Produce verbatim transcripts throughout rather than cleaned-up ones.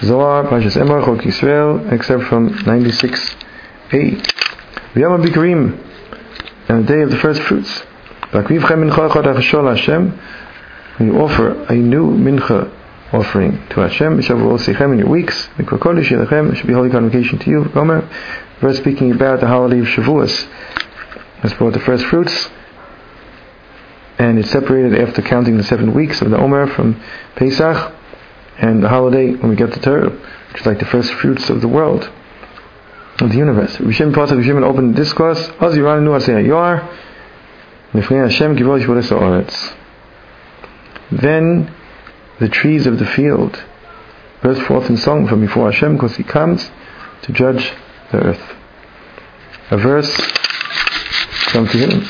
Zohar, Parshas Emor, Chok Yisrael, except from ninety-six A. V'yom HaBikurim, and the day of the first fruits. When you offer a new mincha offering to Hashem, it in your weeks, it should be holy convocation to you. Gomer, verse speaking about the holiday of Shavuos, as brought the first fruits, and it's separated after counting the seven weeks of the Omer from Pesach, and the holiday when we get the Torah, which is like the first fruits of the world, of the universe. Rishim Pasuk Rishim open discourse. Az Yiranu Aseh Yor, Nifnei Hashem Givol Yishvodes Haaretz. Then the trees of the field burst forth in song from before Hashem, because He comes to judge the earth. A verse from Tehillim.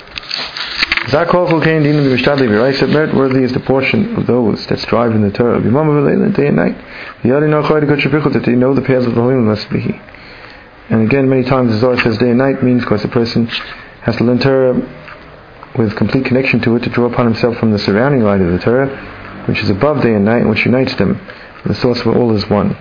Worthy is the portion of those that strive in the Torah, day and night, that they know the paths of the Holy must be. And again, many times the Zohar says day and night means because the person has to learn Torah with complete connection to it, to draw upon himself from the surrounding light of the Torah, which is above day and night, and which unites them. The source of all is one.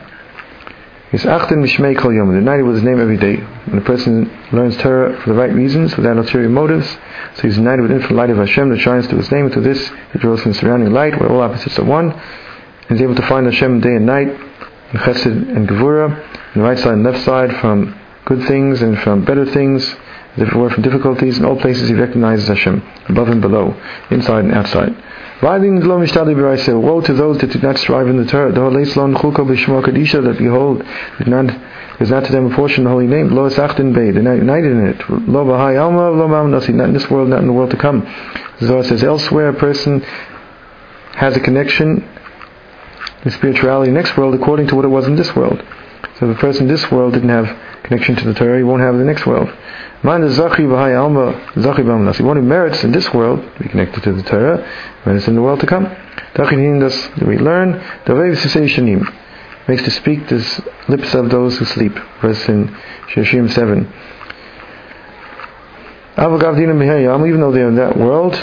The night with His name every day. When a person learns Torah for the right reasons, without ulterior motives, so he's united with the infinite light of Hashem that shines through His name. And through this, he draws from the surrounding light, where all opposites are one, and is able to find Hashem day and night, in Chesed and Gevurah, on the right side and left side, from good things and from better things, as if it were from difficulties. In all places he recognizes Hashem, above and below, inside and outside. Woe to those that do not strive in the Torah, that behold, that not, is not to them a portion of the holy name. They're not united in it. Not in this world, not in the world to come. The Zohar says elsewhere, a person has a connection with spirituality in the next world according to what it was in this world. So if a person in this world didn't have connection to the Torah, he won't have the next world. The one who merits in this world to be connected to the Torah, merits in the world to come. We learn makes to speak the lips of those who sleep. Verse in Sheshim seven. Even though they are in that world,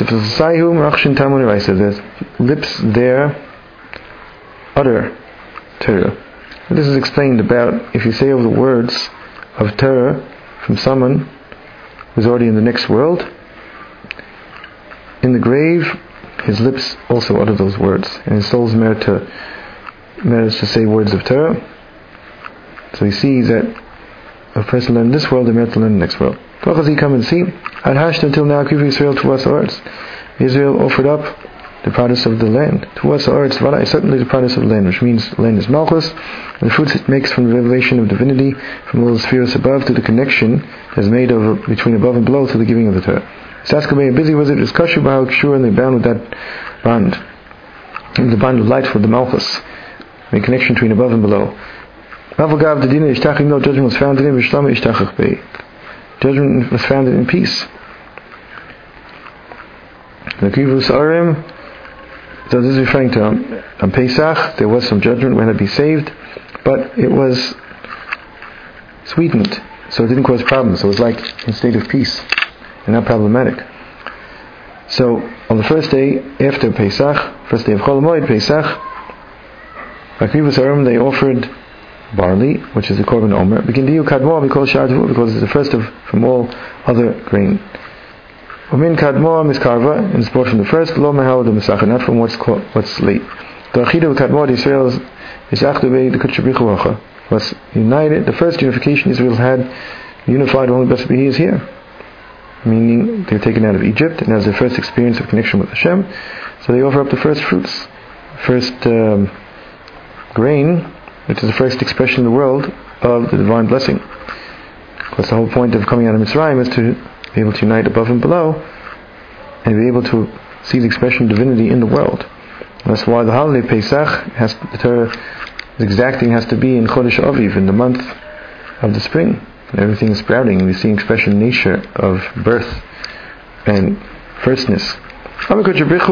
their lips there utter Torah. And this is explained about if you say over the words of Torah from someone who's already in the next world, in the grave, his lips also utter those words, and his soul's merit to merits to say words of Torah. So he sees that a person learned in this world, they merit to learn in the next world. He come and see. I'd hashed until now, give Israel to us arts. Israel offered up the produce of the land. To us arts, Vada is certainly the produce of the land, which means the land is Malchus, and the fruits it makes from the revelation of divinity, from all the spheres above, to the connection that is made of between above and below, to the giving of the Torah. Saskabay, busy was it, is Kashu Bahal Kshur, and they bound with that bond. And the bond of light with the Malchus, a connection between above and below. Mavagav the Dina Ishtachim, no judgment was founded in Vishlama Ishtachach Bey. Judgment was founded in peace. The Kivus Arim, so this is referring to um, on Pesach, there was some judgment when it be saved, but it was sweetened, so it didn't cause problems. So it was like in a state of peace and not problematic. So on the first day after Pesach, first day of Chol Hamoed Pesach, they offered barley, which is the Korban Omer. Begindiyu Kadmor, we call Sha'atu, because it's the first of from all other grain. Umin Kadmor Miskarva, and it's brought from the first, Lo Mehal the Mesach, not from what's called, what's late. The Achidah Kadmor Israel is Achdubei the Kutchabrichu was united. The first unification Israel had, unified only blessed be He is here. Meaning they were taken out of Egypt, and that was their first experience of connection with Hashem. So they offer up the first fruits, first um, grain, which is the first expression in the world of the divine blessing. Because the whole point of coming out of Mitzrayim is to be able to unite above and below, and be able to see the expression of divinity in the world. And that's why the holiday Pesach has the Torah is exacting has to be in Chodesh Aviv, in the month of the spring. And everything is sprouting, and we see expression in nature of birth and firstness. I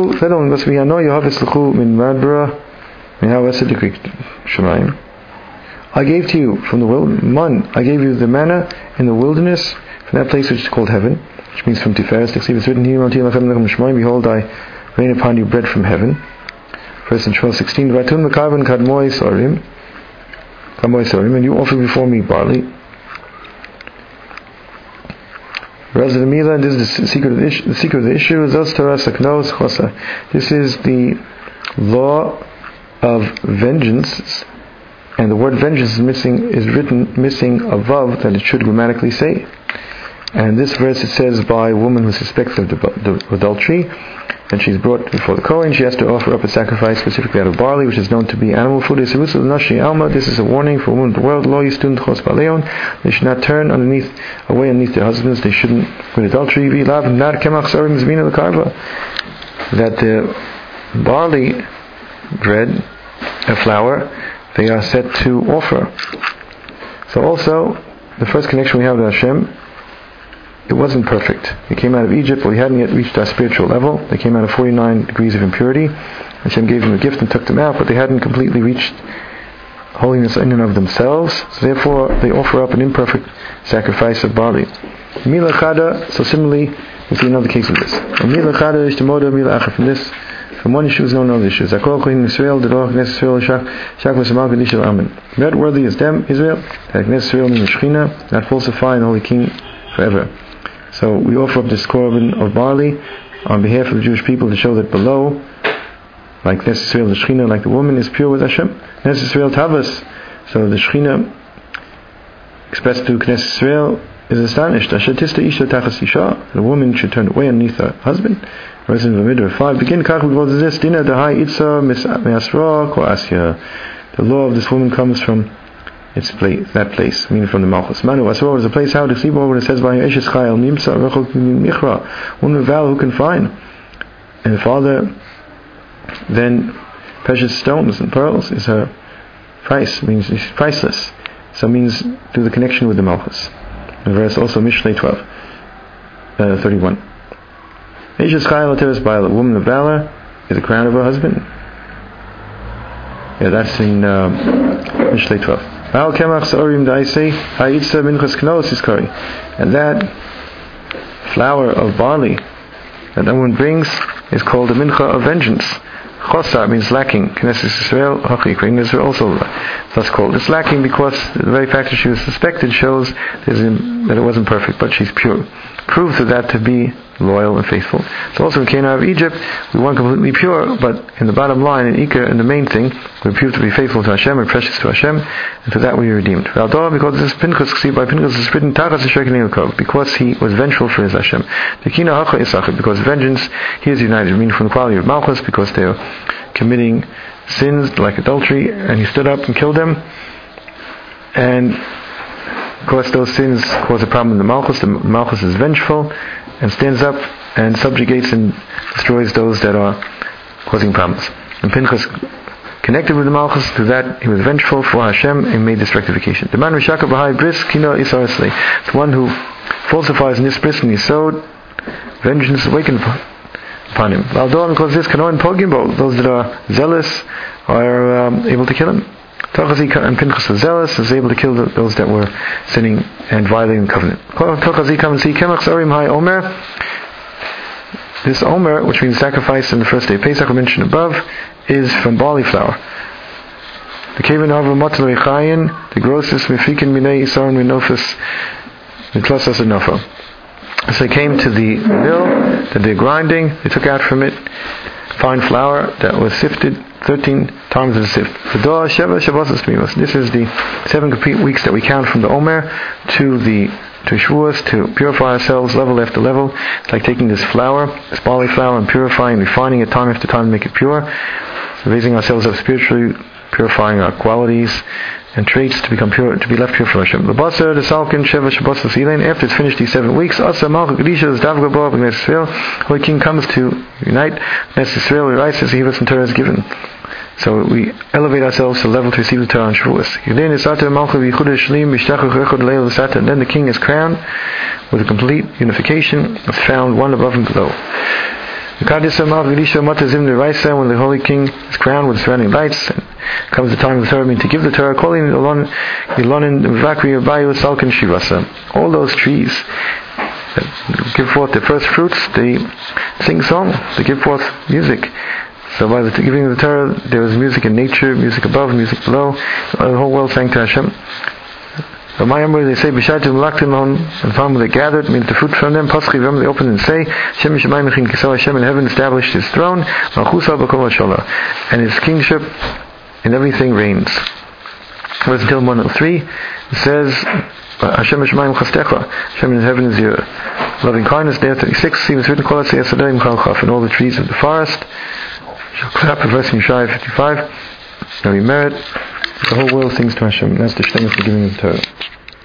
gave to you from the wild man, I gave you the manna in the wilderness, from that place which is called heaven, which means from Tiferes. It's written here, behold, I rain upon you bread from heaven. First in Shmuel sixteen, Vatun Mekavan Kadmoi Sorim, Kadmoi Sorim, and you offer before me barley. This is the secret of the issue. The secret of the issue is This is the law of vengeance, and the word vengeance is missing is written missing a vav that it should grammatically say. And this verse, it says by a woman who suspects of adultery, and she's brought before the Kohen, she has to offer up a sacrifice specifically out of barley, which is known to be animal food. This is a warning for women of the world. They should not turn underneath away underneath their husbands. They shouldn't commit adultery. That the barley bread and flour, they are set to offer. So also, the first connection we have with Hashem, it wasn't perfect. We came out of Egypt, but we hadn't yet reached our spiritual level. They came out of forty-nine degrees of impurity. Hashem gave them a gift and took them out, but they hadn't completely reached holiness in and of themselves. So therefore, they offer up an imperfect sacrifice of barley. Mila Chada, so similarly, we see another case of this. Mila Chada is the mode of Mila Acha. From this, from one issue is no other issue. Zakol Kohen Israel, the Roch Knesset Israel, Shak Mesamal Kedishah Amen. Not worthy is them, Israel, that Knesset Israel means Shechina, not falsify and Holy King forever. So we offer up this korban of barley on behalf of the Jewish people to show that below, like Knesset Israel, the Shechina, like the woman, is pure with Hashem. Knesset Israel Tavas. So the Shechina expressed to Knesset Israel is astonished. Ashatista Isha Tachas Isha. The woman should turn away underneath her husband. Verse in Vamidbar five. Begin Kach with this. Dina Dahai Itza Me'asra Ko Asya. The law of this woman comes from its place, that place, meaning from the Malchus. Manu Asra is a place how to sleep over. It says by Eshes Chayil Nimsa Rechok Michra. Woman of valor who can find. And the father, then precious stones and pearls is her price. Means she's priceless. So it means through the connection with the Malchus. The verse also Mishlei twelve, uh, thirty-one. Eshes Chayil Ateres by a woman of valor is the crown of her husband. Yeah, that's in uh, Mishlei twelve. And that flour of barley that no one brings is called the mincha of vengeance. Chosar means lacking. Knesset Israel, Hachik, Israel also thus called. It's lacking because the very fact that she was suspected shows that it wasn't perfect, but she's pure. Proof to that to be loyal and faithful. So also in Canaan of Egypt, we weren't completely pure, but in the bottom line, in Iker, in the main thing, we proved to be faithful to Hashem and precious to Hashem, and to that we were redeemed. Because this Pinchas, by Pinchas is written, because he was vengeful for his Hashem. Because vengeance, he is united, meaning from the quality of Malchus, because they are committing sins like adultery, and he stood up and killed them, and of course those sins cause a problem in the Malchus. The Malchus is vengeful, and stands up and subjugates and destroys those that are causing problems. And Pinchas connected with the Malchus, to that he was vengeful for Hashem and made this rectification. The man Rishaka Bahai Bris Kino Isarasli. The one who falsifies in this bris and Yisod, vengeance is awakened upon him. Because this Kanoan Pogimbo, those that are zealous are um, able to kill him. And Pinchas was zealous, was able to kill those that were sinning and violating the covenant. This Omer, which means sacrifice on the first day of Pesach, we mentioned above, is from barley flour. The Kavan Ava Matal Rechayin, the grossest Mefikin Minei Isaron Minofis Mitlasas Enofa. So they came to the mill that they're grinding, they took out from it fine flour that was sifted thirteen times in the sift. This is the seven complete weeks that we count from the Omer to the to Shavuos to purify ourselves level after level. It's like taking this flour, this barley flour, and purifying, refining it time after time to make it pure. So raising ourselves up spiritually, purifying our qualities and traits to become pure, to be left pure for Hashem. The Basar, the Salkin, Sheva, Shabbos, Silain. After it's finished these seven weeks, Asa Malchut Kedisha, the Davga Bo, Knesset Israel, Holy King comes to unite Knesset Israel. We rise as Hivas and Torah is given. So we elevate ourselves to the level to receive the Torah on Shavuos. And then the king is crowned with a complete unification, is found one above and below. When the Holy King is crowned with surrounding lights, and comes the time of the Torah to give the Torah, all those trees that give forth the first fruits, they sing song, they give forth music. So by the giving of the Torah, there was music in nature, music above, music below. The whole world sang to Hashem. Ramayamur, they say, B'shatim Laktimon, and found when they gathered, means the fruit from them, Paschi V'em, they opened and say, Hashem Shemayim Mechin Kisau, Hashem in heaven established his throne, Malchusa B'kol Hasholah, and his kingship in everything reigns. Verse until one oh three, it says, Hashem Shemayim Chastecha, Hashem in heaven is your loving kindness. There thirty-six, even written, Kol Atzei Yasadai M'chal Chaf, and all the trees of the forest, shall clap, verse in Yeshaya fifty-five, now we merit, the whole world sings to Hashem. That's the Shtem of the giving of the Torah.